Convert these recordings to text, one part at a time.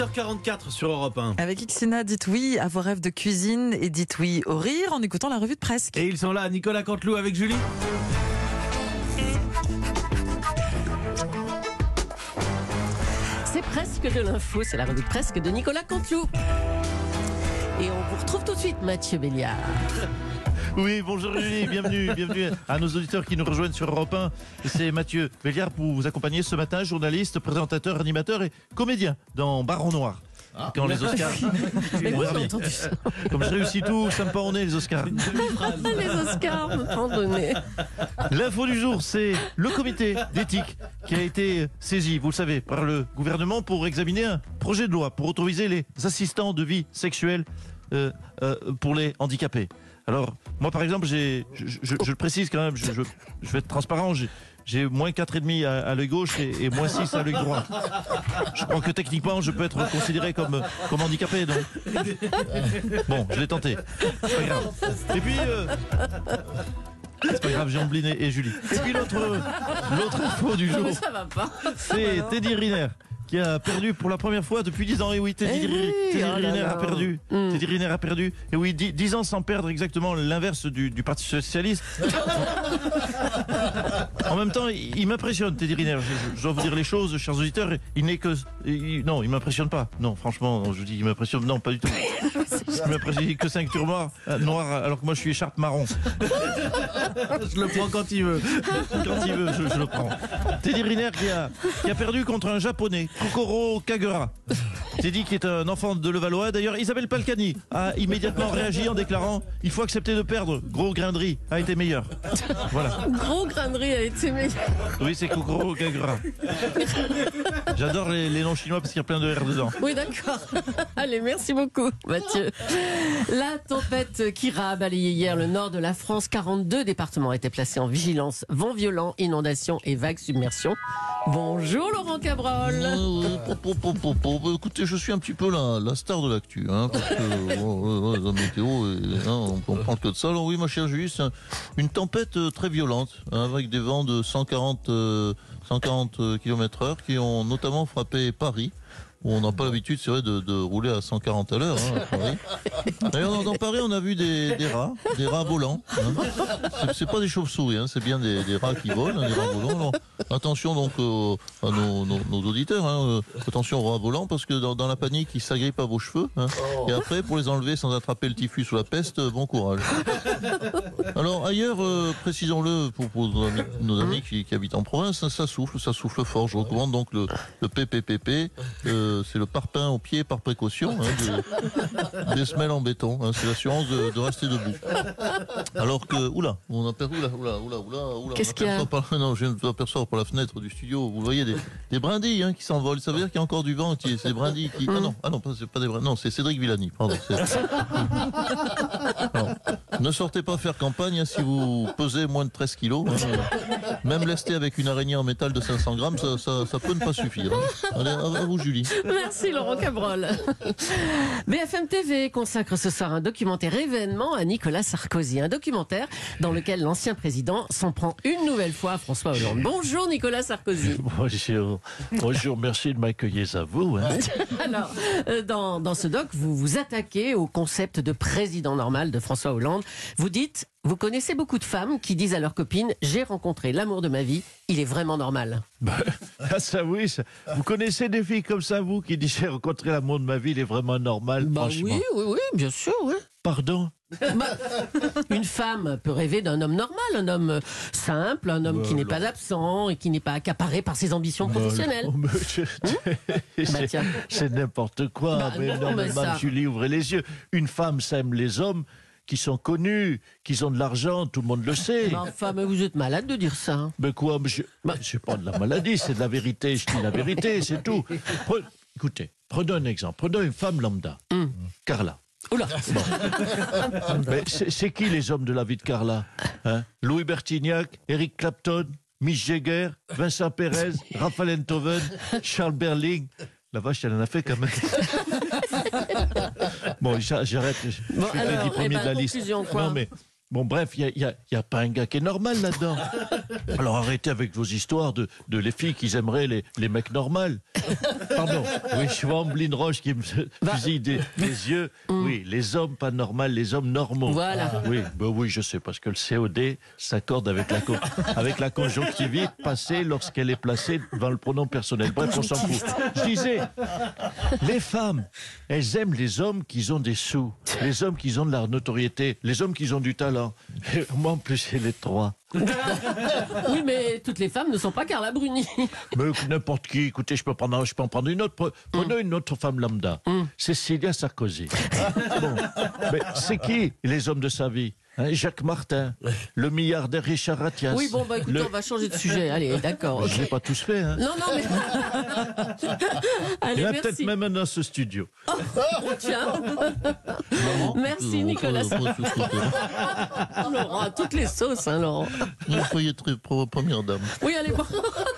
8h44 sur Europe 1. Avec Xina, dites oui à vos rêves de cuisine et dites oui au rire en écoutant la revue de Presque. Et ils sont là, Nicolas Canteloup avec Julie. C'est presque de l'info, c'est la revue de Presque de Nicolas Canteloup. Et on vous retrouve tout de suite, Mathieu Béliard. Oui, bonjour Julie, bienvenue à nos auditeurs qui nous rejoignent sur Europe 1. C'est Mathieu Béliard pour vous accompagner ce matin, journaliste, présentateur, animateur et comédien dans Baron Noir. Quand les Oscars. Mais On oui, verra j'ai bien. entendu ça. Comme je réussis tout, ça me part au nez les Oscars. Les Oscars, me prend donné. L'info du jour, c'est le comité d'éthique qui a été saisi, vous le savez, par le gouvernement pour examiner un projet de loi pour autoriser les assistants de vie sexuelle pour les handicapés. Alors, moi par exemple, je le précise quand même, je vais être transparent, j'ai moins 4,5 à l'œil gauche et moins 6 à l'œil droit. Je crois que techniquement, je peux être considéré comme handicapé. Donc. Bon, je l'ai tenté. C'est pas grave. Et puis... c'est pas grave, j'ai Ambline et Julie. Et puis l'autre info du jour, Mais ça va pas. c'est Teddy Riner qui a perdu pour la première fois depuis 10 ans. Et oui, Teddy Riner a perdu. Teddy Riner a perdu. Et oui, 10 ans sans perdre, exactement l'inverse du Parti Socialiste. En même temps, il m'impressionne, Teddy Riner. Je dois vous dire les choses, chers auditeurs. Non, il m'impressionne pas. Non, franchement, je vous dis, il m'impressionne. Non, pas du tout. Il m'impressionne que ceinture noire, alors que moi je suis écharpe marron. Je le prends quand il veut. Quand il veut, je le prends. Teddy Riner qui a perdu contre un japonais, Kokoro Kagura. Teddy qui est un enfant de Levallois. D'ailleurs, Isabelle Palcani a immédiatement réagi en déclarant « Il faut accepter de perdre. Gros grain de riz a été meilleur. » Voilà. Gros grainerie a été meilleur. Oui, c'est Kokoro Kagura. J'adore les noms chinois parce qu'il y a plein de R dedans. Oui, d'accord. Allez, merci beaucoup, Mathieu. La tempête Kira a balayé hier le nord de la France. 42 départements étaient placés en vigilance vent violent, inondations et vagues submersion. Bonjour Laurent Cabrol. Écoutez, je suis un petit peu la star de l'actu, parce que la météo, on parle que de ça. Alors oui, ma chère Julie, c'est une tempête très violente, avec des vents de 140 km/h qui ont notamment frappé Paris, où on n'a pas l'habitude, c'est vrai, de rouler à 140 à l'heure. À Paris. D'ailleurs, dans Paris, on a vu des rats volants. C'est pas des chauves-souris, c'est bien des rats qui volent, des rats volants. Alors, attention donc à nos auditeurs, attention aux rats volants, parce que dans la panique, ils s'agrippent à vos cheveux. Et après, pour les enlever sans attraper le typhus ou la peste, bon courage. Alors ailleurs, précisons-le pour nos amis qui habitent en province, ça souffle fort. Je recommande donc le PPPP. C'est le parpaing au pied par précaution, des semelles en béton. C'est l'assurance de rester debout. Alors que, on aperçoit, Qu'est-ce qu'il y a ? Non, je viens de apercevoir par la fenêtre du studio. Vous voyez des brindilles qui s'envolent. Ça veut dire qu'il y a encore du vent. C'est des brindilles qui. Ah non, c'est pas des brindilles. Non, c'est Cédric Villani. Pardon. Alors, ne sortez pas faire campagne si vous pesez moins de 13 kilos. Même lesté avec une araignée en métal de 500 grammes, ça peut ne pas suffire. Allez, à vous, Julie. Merci Laurent Cabrol. BFM TV consacre ce soir un documentaire événement à Nicolas Sarkozy. Un documentaire dans lequel l'ancien président s'en prend une nouvelle fois à François Hollande. Bonjour Nicolas Sarkozy. Bonjour, merci de m'accueillir à vous. Alors, dans ce doc, vous vous attaquez au concept de président normal de François Hollande. Vous dites, vous connaissez beaucoup de femmes qui disent à leurs copines « J'ai rencontré l'amour de ma vie, il est vraiment normal ». Ça oui, vous connaissez des filles comme ça, vous, qui disent j'ai rencontré l'amour de ma vie, il est vraiment normal, franchement. Oui, bien sûr, oui. Pardon ? Une femme peut rêver d'un homme normal, un homme simple, un homme qui n'est pas absent et qui n'est pas accaparé par ses ambitions professionnelles. C'est n'importe quoi. Madame Julie, ouvrez les yeux. Une femme, ça aime les hommes qui sont connus, qui ont de l'argent, tout le monde le sait. Mais enfin, mais vous êtes malade de dire ça. Mais quoi, c'est pas de la maladie, c'est de la vérité. Je dis la vérité, c'est tout. Écoutez, prenons un exemple. Prenons une femme lambda, Carla. Oula. Mais c'est qui les hommes de la vie de Carla, Louis Bertignac, Eric Clapton, Mick Jagger, Vincent Perez, Raphaël Enthoven, Charles Berling. La vache, elle en a fait quand même. Bon, j'arrête. Je suis le premier de la liste. Quoi. Non, mais bon, bref, il y a pas un gars qui est normal là-dedans. Alors arrêtez avec vos histoires de les filles qui aimeraient les mecs normaux. Pardon. Oui, Schwamblin Roche qui me fusille des yeux. Oui, les hommes pas normaux, les hommes normaux. Voilà. Oui, oui, je sais, parce que le COD s'accorde avec la conjonctivite passée lorsqu'elle est placée devant le pronom personnel. Bref, on s'en fout. Je disais, les femmes, elles aiment les hommes qui ont des sous, les hommes qui ont de la notoriété, les hommes qui ont du talent. Et moi, en plus, j'ai les trois. Oui, mais toutes les femmes ne sont pas Carla Bruni. Mais n'importe qui, écoutez, je peux en prendre une autre. Prenez une autre femme lambda. Cécilia Sarkozy. Bon. Mais c'est qui les hommes de sa vie? Jacques Martin, le milliardaire Richard Attias. Oui, bon, écoutez, on va changer de sujet. Allez, d'accord. Je ne l'ai pas tous fait. Hein. Non, mais... Allez, Il y en a merci. peut-être même un dans ce studio. Tiens. Merci, Nicolas. Laurent, à toutes les sauces, hein, Laurent. Vous soyez très première dame. Oui, allez, bon.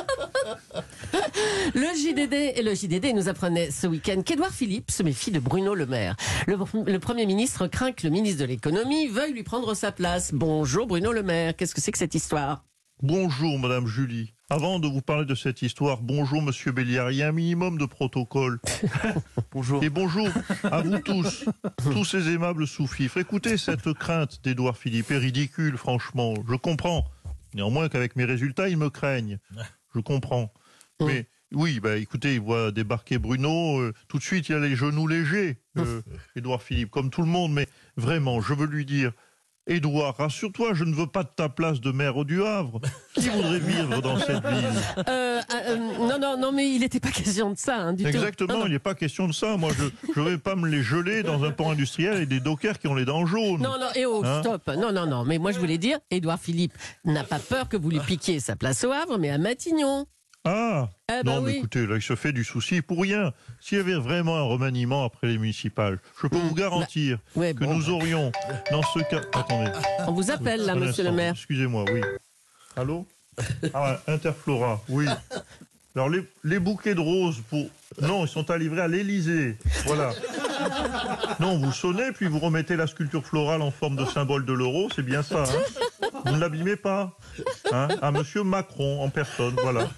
Le JDD nous apprenait ce week-end qu'Édouard Philippe se méfie de Bruno Le Maire. Le Premier ministre craint que le ministre de l'économie veuille lui prendre sa place. Bonjour Bruno Le Maire, qu'est-ce que c'est que cette histoire? Bonjour Madame Julie. Avant de vous parler de cette histoire, bonjour Monsieur Béliard, il y a un minimum de protocole. Bonjour. Et bonjour à vous tous ces aimables sous-fifres. Écoutez, cette crainte d'Édouard Philippe est ridicule, franchement. Je comprends. Néanmoins qu'avec mes résultats, ils me craignent. Je comprends. Mais oui, écoutez, il voit débarquer Bruno, tout de suite il a les genoux légers, Édouard Philippe, comme tout le monde, mais vraiment, je veux lui dire, Édouard, rassure-toi, je ne veux pas de ta place de maire du Havre. Qui voudrait vivre dans cette ville? Non, mais il n'était pas question de ça, hein, du tout. Exactement, il n'est pas question de ça. Moi, je ne vais pas me les geler dans un port industriel et des dockers qui ont les dents jaunes. Non, Hein? stop. Non, mais moi je voulais dire, Édouard Philippe n'a pas peur que vous lui piquiez sa place au Havre, mais à Matignon. Ah Eh ben non, mais oui. écoutez, là, il se fait du souci pour rien. S'il y avait vraiment un remaniement après les municipales, je peux vous garantir ouais, que bon, nous aurions, dans ce cas... Attendez. On vous appelle là, Un monsieur le instant, maire. Excusez-moi, oui. Allô? Ah, Interflora, oui. Alors, les bouquets de roses pour... Non, ils sont à livrer à l'Élysée. Voilà. Non, vous sonnez, puis vous remettez la sculpture florale en forme de symbole de l'euro, c'est bien ça. Hein, vous ne l'abîmez pas. Hein, à monsieur Macron en personne, voilà.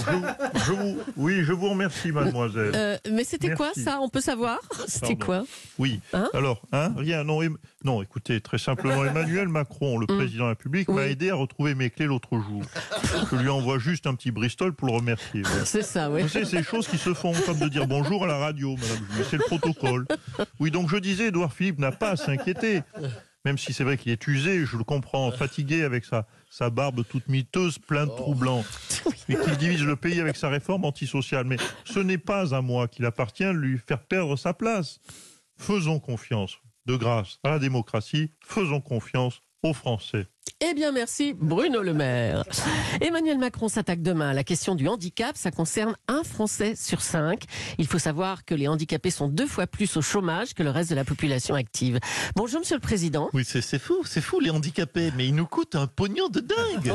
Je vous remercie, mademoiselle. Mais c'était quoi Merci. ça? On peut savoir? C'était Pardon. quoi? Oui. Hein? Alors, rien. Non, écoutez, très simplement, Emmanuel Macron, le président de la République, m'a aidé à retrouver mes clés l'autre jour. Je lui envoie juste un petit Bristol pour le remercier. Voilà. C'est ça, oui. Vous savez, c'est des choses qui se font, comme de dire bonjour à la radio, madame Julie. C'est le protocole. Oui, donc je disais, Édouard Philippe n'a pas à s'inquiéter. Même si c'est vrai qu'il est usé, je le comprends, fatigué avec sa barbe toute miteuse, plein de trous blancs, et qu'il divise le pays avec sa réforme antisociale. Mais ce n'est pas à moi qu'il appartient de lui faire perdre sa place. Faisons confiance, de grâce, à la démocratie, faisons confiance aux Français. Eh bien, merci Bruno Le Maire. Emmanuel Macron s'attaque demain à la question du handicap. Ça concerne un Français sur 5. Il faut savoir que les handicapés sont 2 fois plus au chômage que le reste de la population active. Bonjour, Monsieur le Président. Oui, c'est fou les handicapés, mais ils nous coûtent un pognon de dingue.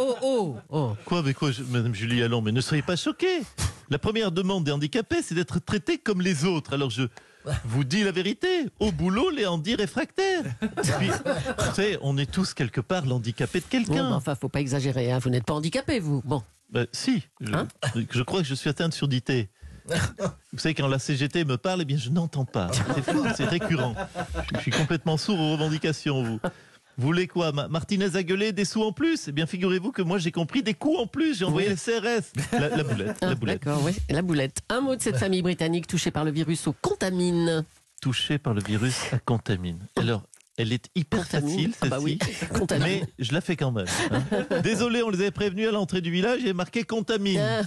Oh. Quoi, Madame Julie Allon, mais ne soyez pas choquée. La première demande des handicapés, c'est d'être traités comme les autres. Alors je vous dis la vérité, au boulot, les handis réfractaires. Et puis, vous savez, on est tous quelque part l'handicapé de quelqu'un. Enfin, faut pas exagérer, hein. Vous n'êtes pas handicapé, vous. Bon. Si, je crois que je suis atteint de surdité. Vous savez, quand la CGT me parle, eh bien, je n'entends pas. C'est récurrent. Je suis complètement sourd aux revendications, vous. Vous voulez quoi? Martinez a gueulé des sous en plus? Eh bien, figurez-vous que moi, j'ai compris des coups en plus. J'ai envoyé le CRS. La boulette. La boulette. D'accord, oui. La boulette. Un mot de cette famille britannique touchée par le virus au contamine. Touchée par le virus à contamine. Alors, elle est hyper facile, celle-ci. Oui. Contamine. Mais je la fais quand même. Hein. Désolé, on les avait prévenus à l'entrée du village, il y avait marqué contamine. Hein.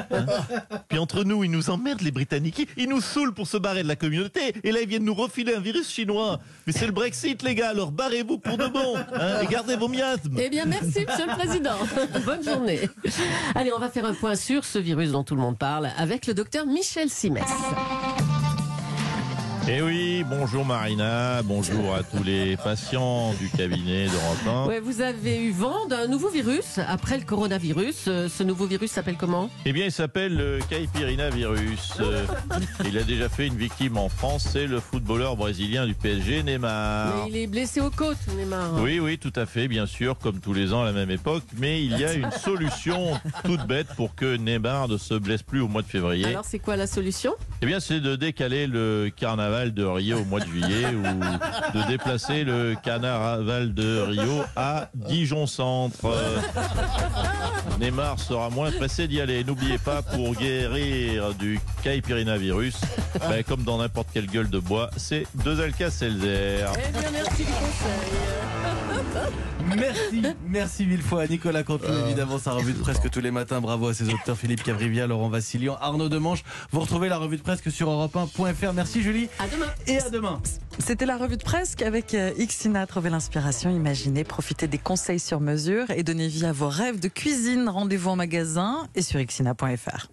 Puis entre nous, ils nous emmerdent, les Britanniques. Ils nous saoulent pour se barrer de la communauté. Et là, ils viennent nous refiler un virus chinois. Mais c'est le Brexit, les gars, alors barrez-vous pour de bon. Hein, et gardez vos miasmes. Eh bien, merci, Monsieur le Président. Bonne journée. Allez, on va faire un point sur ce virus dont tout le monde parle avec le docteur Michel Simès. Eh oui, bonjour Marina, bonjour à tous les patients du cabinet d'Europe 1. Ouais, vous avez eu vent d'un nouveau virus après le coronavirus. Ce nouveau virus s'appelle comment? Eh bien, il s'appelle le Caipirinha-virus. Il a déjà fait une victime en France, c'est le footballeur brésilien du PSG, Neymar. Mais il est blessé aux côtes, Neymar. Oui, tout à fait, bien sûr, comme tous les ans à la même époque. Mais il y a une solution toute bête pour que Neymar ne se blesse plus au mois de février. Alors, c'est quoi la solution? Eh bien, c'est de décaler le carnaval de Rio au mois de juillet ou de déplacer le carnaval de Rio à Dijon Centre. Neymar sera moins pressé d'y aller. N'oubliez pas, pour guérir du Caipirinha-virus, comme dans n'importe quelle gueule de bois, c'est 2 Alka-Seltzer. Eh bien, merci du conseil. Merci mille fois à Nicolas Canteloup, évidemment, sa revue de presse que tous les matins. Bravo à ses auteurs Philippe Cabrivia, Laurent Vassilian, Arnaud Demanche. Vous retrouvez la revue de presse que sur europe1.fr. Merci Julie. À demain. Et à demain. C'était la revue de presse qu'avec Xina, trouvez l'inspiration, imaginez, profitez des conseils sur mesure et donnez vie à vos rêves de cuisine. Rendez-vous en magasin et sur xina.fr.